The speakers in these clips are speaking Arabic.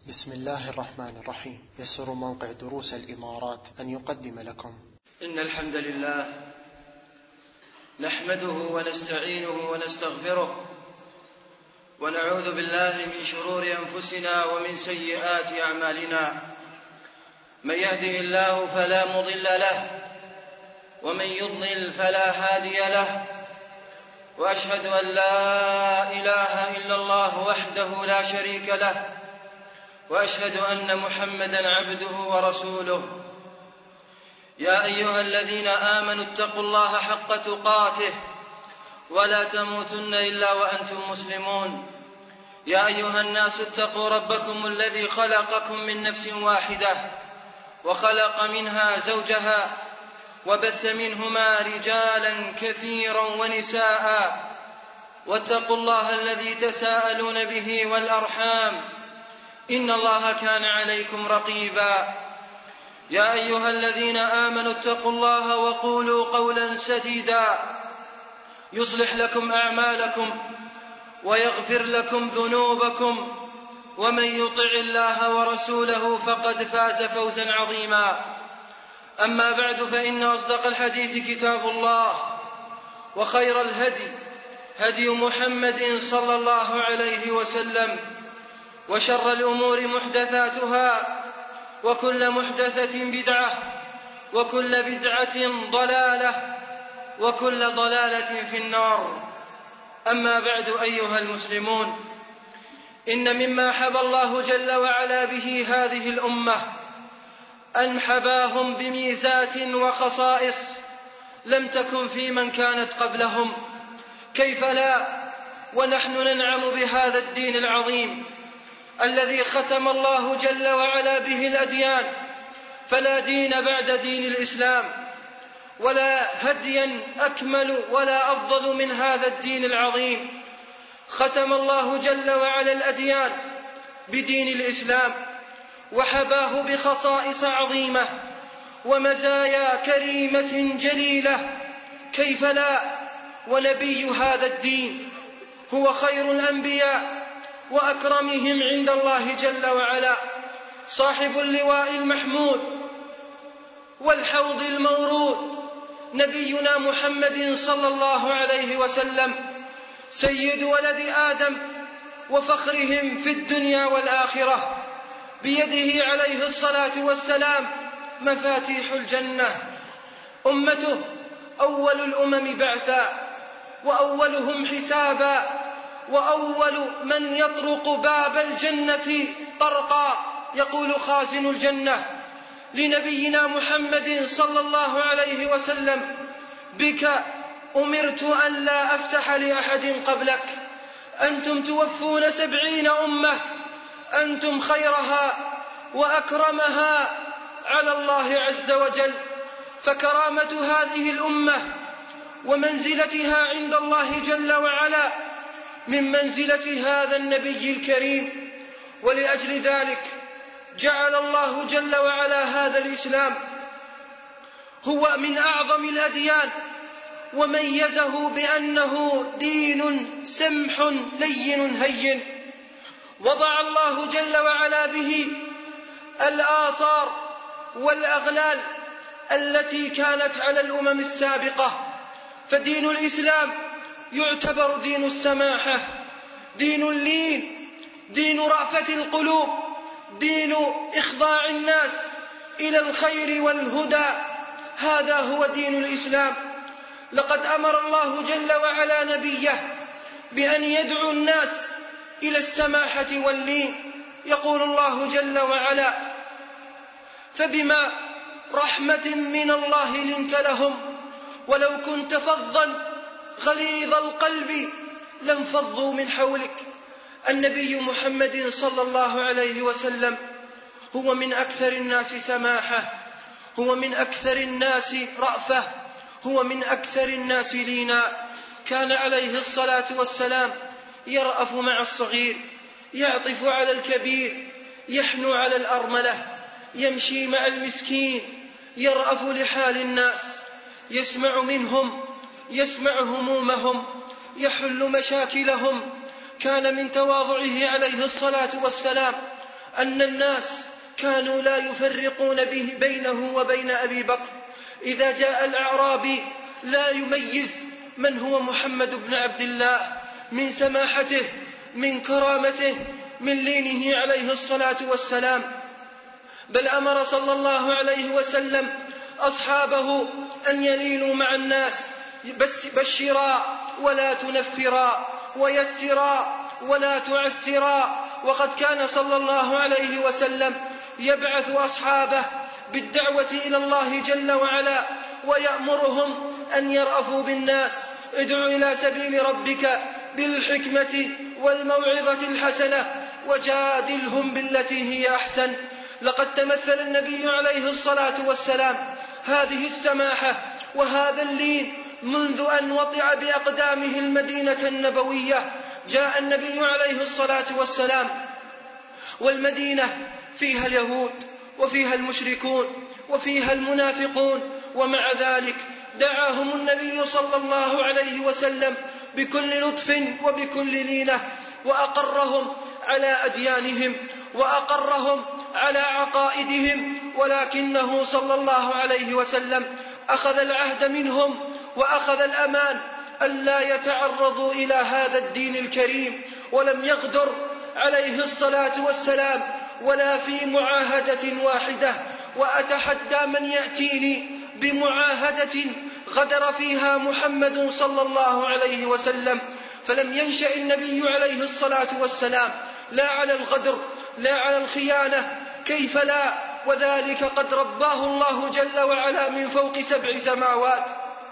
بسم الله الرحمن الرحيم. يسر موقع دروس الإمارات أن يقدم لكم إن الحمد لله نحمده ونستعينه ونستغفره ونعوذ بالله من شرور أنفسنا ومن سيئات أعمالنا. من يهده الله فلا مضل له ومن يضلل فلا هادي له، وأشهد أن لا إله إلا الله وحده لا شريك له، وأشهد أن محمدًا عبده ورسوله. يا أيها الذين آمنوا اتقوا الله حق تقاته ولا تموتن إلا وأنتم مسلمون. يا أيها الناس اتقوا ربكم الذي خلقكم من نفس واحدة وخلق منها زوجها وبث منهما رجالا كثيرا ونساء، واتقوا الله الذي تساءلون به والأرحام إن الله كان عليكم رقيبا. يا أيها الذين آمنوا اتقوا الله وقولوا قولا سديدا يصلح لكم أعمالكم ويغفر لكم ذنوبكم، ومن يطع الله ورسوله فقد فاز فوزا عظيما. أما بعد، فإن أصدق الحديث كتاب الله، وخير الهدي هدي محمد صلى الله عليه وسلم، وشر الأمور محدثاتها، وكل محدثة بدعة، وكل بدعة ضلالة، وكل ضلالة في النار. أما بعد، أيها المسلمون، إن مما حبى الله جل وعلا به هذه الأمة أن حباهم بميزات وخصائص لم تكن في من كانت قبلهم. كيف لا ونحن ننعم بهذا الدين العظيم الذي ختم الله جل وعلا به الأديان، فلا دين بعد دين الإسلام، ولا هديا أكمل ولا أفضل من هذا الدين العظيم. ختم الله جل وعلا الأديان بدين الإسلام، وحباه بخصائص عظيمة ومزايا كريمة جليلة. كيف لا ونبي هذا الدين هو خير الأنبياء وأكرمهم عند الله جل وعلا، صاحب اللواء المحمود والحوض المورود، نبينا محمد صلى الله عليه وسلم، سيد ولد آدم وفخرهم في الدنيا والآخرة، بيده عليه الصلاة والسلام مفاتيح الجنة. أمته أول الأمم بعثا، وأولهم حسابا، وأول من يطرق باب الجنة طرقا. يقول خازن الجنة لنبينا محمد صلى الله عليه وسلم: بك أمرت أن لا أفتح لأحد قبلك، أنتم توفون 70 أمة، أنتم خيرها وأكرمها على الله عز وجل. فكرامة هذه الأمة ومنزلتها عند الله جل وعلا من منزلة هذا النبي الكريم، ولأجل ذلك جعل الله جل وعلا هذا الإسلام هو من أعظم الأديان، وميزه بأنه دين سمح لين هين. وضع الله جل وعلا به الآثار والأغلال التي كانت على الأمم السابقة. فدين الإسلام يعتبر دين السماحة، دين اللين، دين رأفة القلوب، دين إخضاع الناس إلى الخير والهدى. هذا هو دين الإسلام. لقد أمر الله جل وعلا نبيه بأن يدعو الناس إلى السماحة واللين. يقول الله جل وعلا: فبما رحمة من الله لنت لهم ولو كنت فظا غليظ القلب لانفضوا من حولك. النبي محمد صلى الله عليه وسلم هو من أكثر الناس سماحة، هو من أكثر الناس رأفة، هو من أكثر الناس لينا. كان عليه الصلاة والسلام يرأف مع الصغير، يعطف على الكبير، يحنو على الأرملة، يمشي مع المسكين، يرأف لحال الناس، يسمع منهم، يسمع همومهم، يحل مشاكلهم. كان من تواضعه عليه الصلاة والسلام أن الناس كانوا لا يفرقون بينه وبين أبي بكر. إذا جاء الأعرابي لا يميز من هو محمد بن عبد الله من سماحته، من كرامته، من لينه عليه الصلاة والسلام، بل أمر صلى الله عليه وسلم أصحابه أن يلينوا مع الناس، بشرا ولا تنفرا، ويسرا ولا تعسرا. وقد كان صلى الله عليه وسلم يبعث أصحابه بالدعوة إلى الله جل وعلا، ويأمرهم أن يرأفوا بالناس. ادع إلى سبيل ربك بالحكمة والموعظة الحسنة وجادلهم بالتي هي أحسن. لقد تمثل النبي عليه الصلاة والسلام هذه السماحة وهذا اللين منذ أن وطئ بأقدامه المدينة النبوية. جاء النبي عليه الصلاة والسلام والمدينة فيها اليهود وفيها المشركون وفيها المنافقون، ومع ذلك دعاهم النبي صلى الله عليه وسلم بكل لطف وبكل لينة، وأقرهم على أديانهم وأقرهم على عقائدهم، ولكنه صلى الله عليه وسلم أخذ العهد منهم وأخذ الأمان ألا يتعرضوا إلى هذا الدين الكريم، ولم يغدر عليه الصلاة والسلام ولا في معاهدة واحدة. وأتحدى من يأتيني بمعاهدة غدر فيها محمد صلى الله عليه وسلم. فلم ينشأ النبي عليه الصلاة والسلام لا على الغدر لا على الخيانة، كيف لا، وذلك قد رباه الله جل وعلا من فوق 7 سماوات.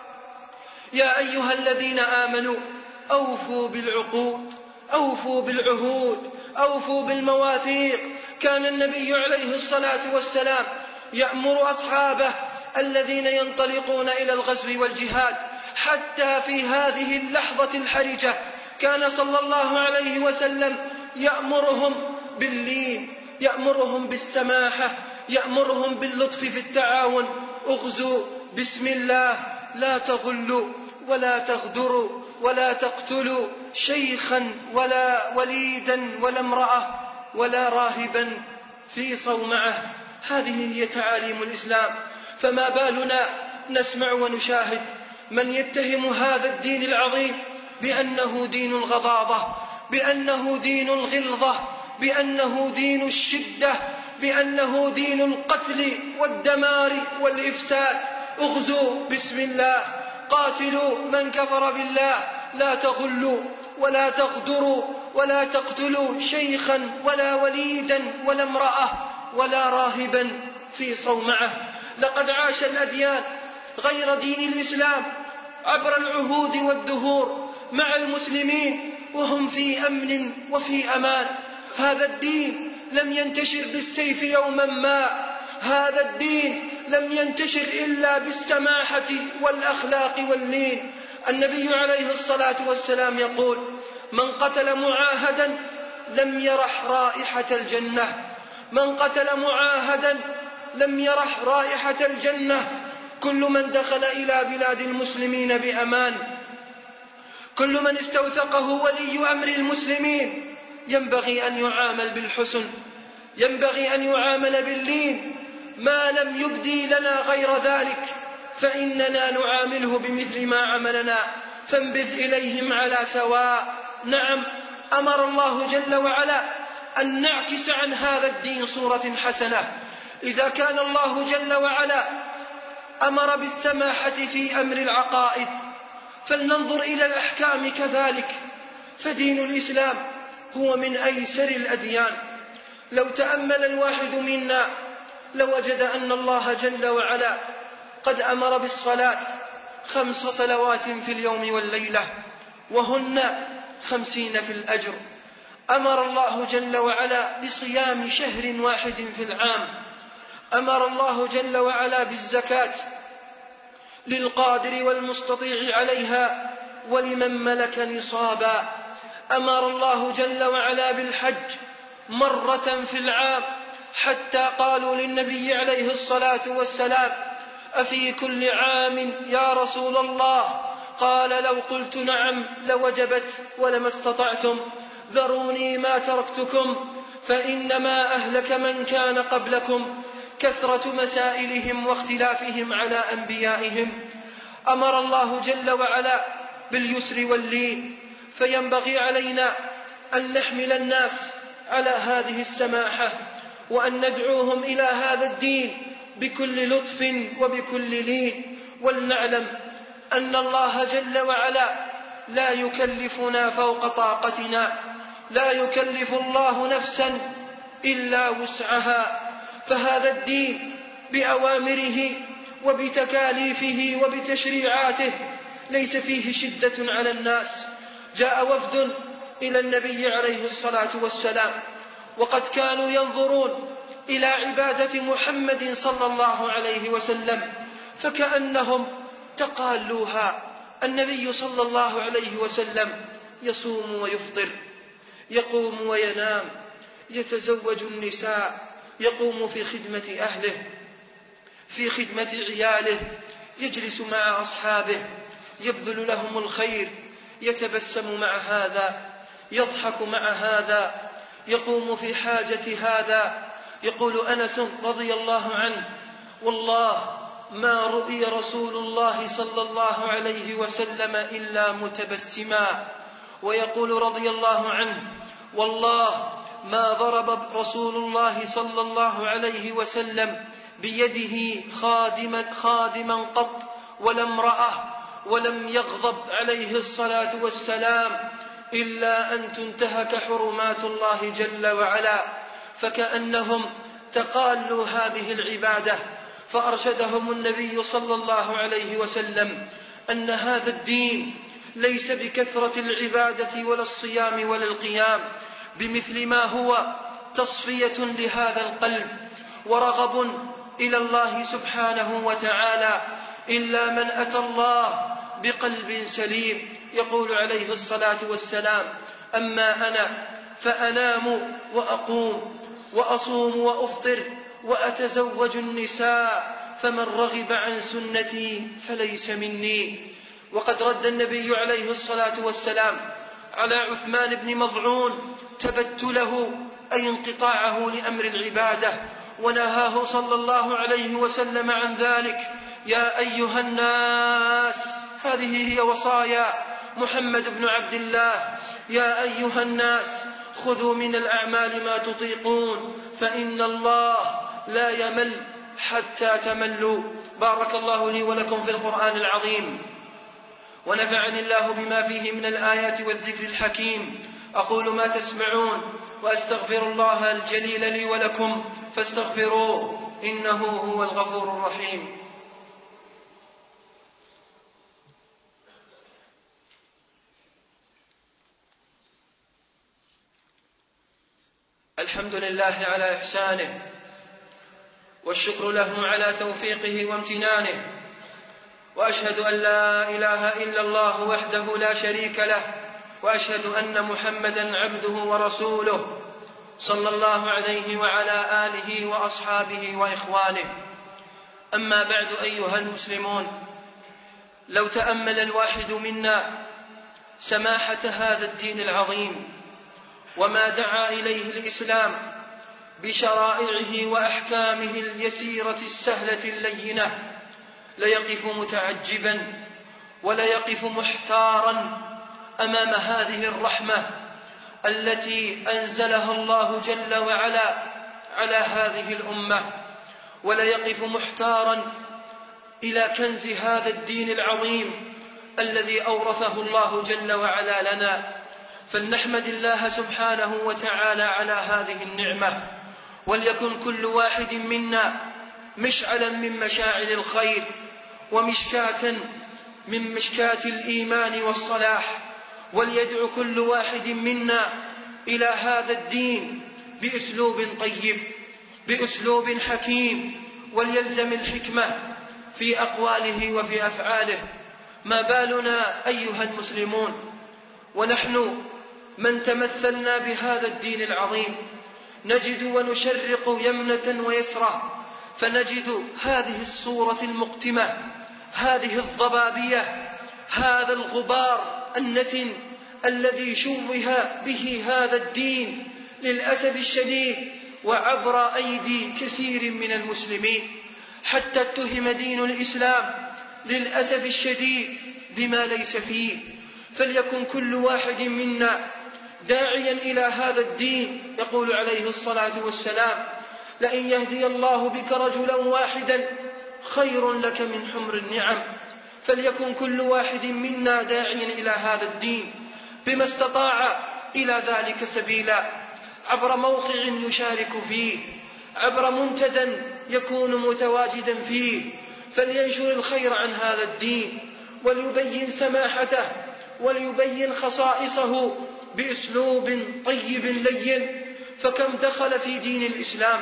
يا أيها الذين آمنوا أوفوا بالعقود، أوفوا بالعهود، أوفوا بالمواثيق. كان النبي عليه الصلاة والسلام يأمر أصحابه الذين ينطلقون إلى الغزو والجهاد حتى في هذه اللحظة الحرجة كان صلى الله عليه وسلم يأمرهم باللين، يأمرهم بالسماحة، يأمرهم باللطف في التعاون. اغزوا بسم الله، لا تغلوا ولا تغدروا ولا تقتلوا شيخا ولا وليدا ولا امرأة ولا راهبا في صومعة. هذه هي تعاليم الإسلام. فما بالنا نسمع ونشاهد من يتهم هذا الدين العظيم بأنه دين الغضاضة، بأنه دين الغلظة، بأنه دين الشدة، بأنه دين القتل والدمار والإفساد. اغزوا بسم الله، قاتلوا من كفر بالله، لا تغلوا ولا تغدروا ولا تقتلوا شيخا ولا وليدا ولا امرأة ولا راهبا في صومعة. لقد عاش الأديان غير دين الإسلام عبر العهود والدهور مع المسلمين وهم في أمن وفي أمان. هذا الدين لم ينتشر بالسيف يوما ما، هذا الدين لم ينتشر إلا بالسماحة والأخلاق واللين. النبي عليه الصلاة والسلام يقول: من قتل معاهدا لم يرح رائحة الجنة، من قتل معاهدا لم يرح رائحة الجنة. كل من دخل إلى بلاد المسلمين بأمان، كل من استوثقه ولي أمر المسلمين ينبغي أن يعامل بالحسن، ينبغي أن يعامل باللين، ما لم يبدي لنا غير ذلك فإننا نعامله بمثل ما عملنا، فانبذ إليهم على سواء. نعم، أمر الله جل وعلا أن نعكس عن هذا الدين صورة حسنة. إذا كان الله جل وعلا أمر بالسماحة في أمر العقائد، فلننظر إلى الأحكام كذلك، فدين الإسلام هو من أيسر الأديان. لو تأمل الواحد منا لوجد أن الله جل وعلا قد أمر بالصلاة 5 صلوات في اليوم والليلة، وهن 50 في الأجر. أمر الله جل وعلا بصيام شهر واحد في العام. أمر الله جل وعلا بالزكاة للقادر والمستطيع عليها ولمن ملك نصابا. أمر الله جل وعلا بالحج مرة في العام، حتى قالوا للنبي عليه الصلاة والسلام: أفي كل عام يا رسول الله؟ قال: لو قلت نعم لوجبت ولما استطعتم، ذروني ما تركتكم فإنما أهلك من كان قبلكم كثرة مسائلهم واختلافهم على أنبيائهم. أمر الله جل وعلا باليسر واللين، فينبغي علينا أن نحمل الناس على هذه السماحة، وأن ندعوهم إلى هذا الدين بكل لطف وبكل لين. ولنعلم أن الله جل وعلا لا يكلفنا فوق طاقتنا، لا يكلف الله نفسا إلا وسعها، فهذا الدين بأوامره وبتكاليفه وبتشريعاته ليس فيه شدة على الناس. جاء وفد إلى النبي عليه الصلاة والسلام، وقد كانوا ينظرون إلى عبادة محمد صلى الله عليه وسلم فكأنهم تقالوها. النبي صلى الله عليه وسلم يصوم ويفطر، يقوم وينام، يتزوج النساء، يقوم في خدمة أهله، في خدمة عياله، يجلس مع أصحابه، يبذل لهم الخير، يتبسم مع هذا، يضحك مع هذا، يقوم في حاجة هذا. يقول أنس رضي الله عنه: والله ما رؤي رسول الله صلى الله عليه وسلم إلا متبسما. ويقول رضي الله عنه: والله ما ضرب رسول الله صلى الله عليه وسلم بيده خادما قط ولا امرأة، ولم يغضب عليه الصلاة والسلام إلا أن تنتهك حرمات الله جل وعلا. فكأنهم تقالوا هذه العبادة، فأرشدهم النبي صلى الله عليه وسلم أن هذا الدين ليس بكثرة العبادة ولا الصيام ولا القيام، بمثل ما هو تصفية لهذا القلب ورغب إلى الله سبحانه وتعالى، إلا من أتى الله بقلب سليم. يقول عليه الصلاة والسلام: أما أنا فأنام وأقوم وأصوم وأفطر وأتزوج النساء، فمن رغب عن سنتي فليس مني. وقد رد النبي عليه الصلاة والسلام على عثمان بن مظعون تبتله أي انقطاعه لأمر العبادة، ونهاه صلى الله عليه وسلم عن ذلك. يا أيها الناس، هذه هي وصايا محمد بن عبد الله: يا أيها الناس خذوا من الأعمال ما تطيقون، فإن الله لا يمل حتى تملوا. بارك الله لي ولكم في القرآن العظيم، ونفعني الله بما فيه من الآيات والذكر الحكيم. أقول ما تسمعون وأستغفر الله الجليل لي ولكم فاستغفروه إنه هو الغفور الرحيم. الحمد لله على إحسانه، والشكر له على توفيقه وامتنانه، وأشهد أن لا إله إلا الله وحده لا شريك له، وأشهد أن محمدا عبده ورسوله صلى الله عليه وعلى آله وأصحابه وإخوانه. أما بعد أيها المسلمون، لو تأمل الواحد منا سماحة هذا الدين العظيم وما دعا إليه الإسلام بشرائعه وأحكامه اليسيرة السهلة اللينة، ليقف متعجبا وليقف محتارا أمام هذه الرحمة التي أنزلها الله جل وعلا على هذه الأمة، وليقف محتارا إلى كنز هذا الدين العظيم الذي أورثه الله جل وعلا لنا. فلنحمد الله سبحانه وتعالى على هذه النعمة، وليكن كل واحد منا مشعلا من مشاعل الخير ومشكاة من مشكات الإيمان والصلاح، وليدعو كل واحد منا إلى هذا الدين بأسلوب طيب، بأسلوب حكيم، وليلزم الحكمة في أقواله وفي أفعاله. ما بالنا أيها المسلمون ونحن من تمثلنا بهذا الدين العظيم نجد ونشرق يمنة ويسرى، فنجد هذه الصورة المقتمة، هذه الضبابية، هذا الغبار النتن الذي شوه به هذا الدين للأسف الشديد وعبر أيدي كثير من المسلمين، حتى اتهم دين الإسلام للأسف الشديد بما ليس فيه. فليكن كل واحد منا داعيا إلى هذا الدين. يقول عليه الصلاة والسلام: لئن يهدي الله بك رجلا واحدا خير لك من حمر النعم. فليكن كل واحد منا داعيا إلى هذا الدين بما استطاع إلى ذلك سبيلا، عبر موقع يشارك فيه، عبر منتدى يكون متواجدا فيه، فلينشر الخير عن هذا الدين وليبين سماحته وليبين خصائصه بأسلوب طيب لين. فكم دخل في دين الإسلام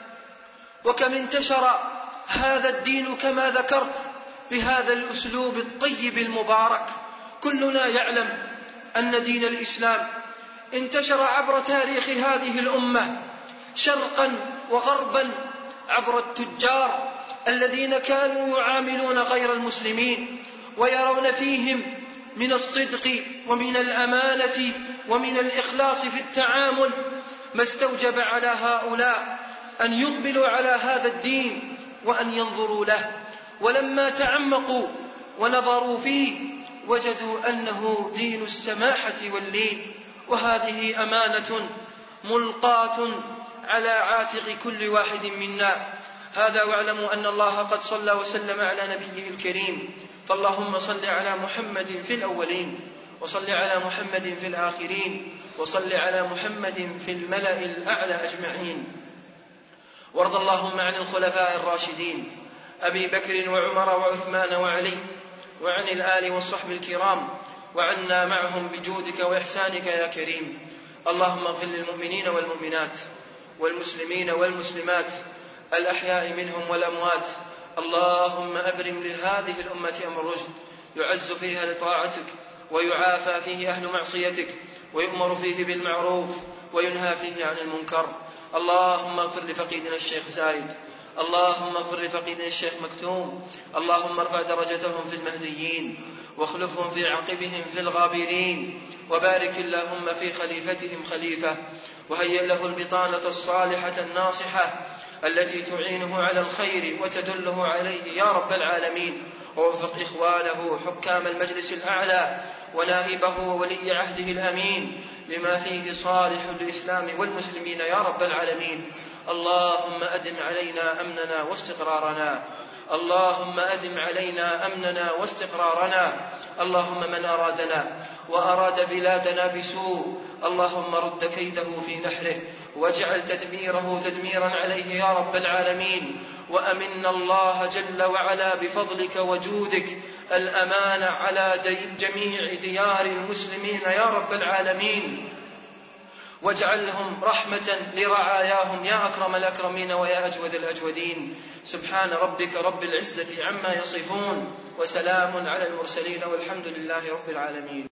وكم انتشر هذا الدين كما ذكرت بهذا الأسلوب الطيب المبارك. كلنا يعلم أن دين الإسلام انتشر عبر تاريخ هذه الأمة شرقا وغربا، عبر التجار الذين كانوا يعاملون غير المسلمين ويرون فيهم من الصدق ومن الأمانة ومن الإخلاص في التعامل ما استوجب على هؤلاء أن يقبلوا على هذا الدين وأن ينظروا له. ولما تعمقوا ونظروا فيه وجدوا أنه دين السماحة واللين، وهذه أمانة ملقاة على عاتق كل واحد منا. هذا واعلموا أن الله قد صلى وسلم على نبيه الكريم، فاللهم صل على محمد في الأولين، وصل على محمد في الآخرين، وصل على محمد في الملأ الأعلى أجمعين. وارض اللهم عن الخلفاء الراشدين أبي بكر وعمر وعثمان وعلي، وعن الآل والصحب الكرام، وعنا معهم بجودك وإحسانك يا كريم. اللهم اغفر للمؤمنين والمؤمنات والمسلمين والمسلمات الأحياء منهم والأموات. اللهم أبرم لهذه الأمة أمر رشد يعز فيها لطاعتك ويعافى فيه أهل معصيتك ويؤمر فيه بالمعروف وينهى فيه عن المنكر. اللهم اغفر لفقيدنا الشيخ زايد، اللهم اغفر لفقيدنا الشيخ مكتوم، اللهم ارفع درجتهم في المهديين واخلفهم في عقبهم في الغابرين، وبارك اللهم في خليفتهم خليفة، وهيئ له البطانة الصالحة الناصحة التي تعينه على الخير وتدله عليه يا رب العالمين. ووفق إخوانه حكام المجلس الأعلى ونائبه وولي عهده الأمين لما فيه صالح الإسلام والمسلمين يا رب العالمين. اللهم أدم علينا أمننا واستقرارنا، اللهم أدم علينا أمننا واستقرارنا. اللهم من أرادنا وأراد بلادنا بسوء اللهم رد كيده في نحره، واجعل تدميره تدميرا عليه يا رب العالمين. وأمن الله جل وعلا بفضلك وجودك الأمان على جميع ديار المسلمين يا رب العالمين، واجعلهم رحمة لرعاياهم يا أكرم الأكرمين ويا أجود الأجودين. سبحان ربك رب العزة عما يصفون، وسلام على المرسلين، والحمد لله رب العالمين.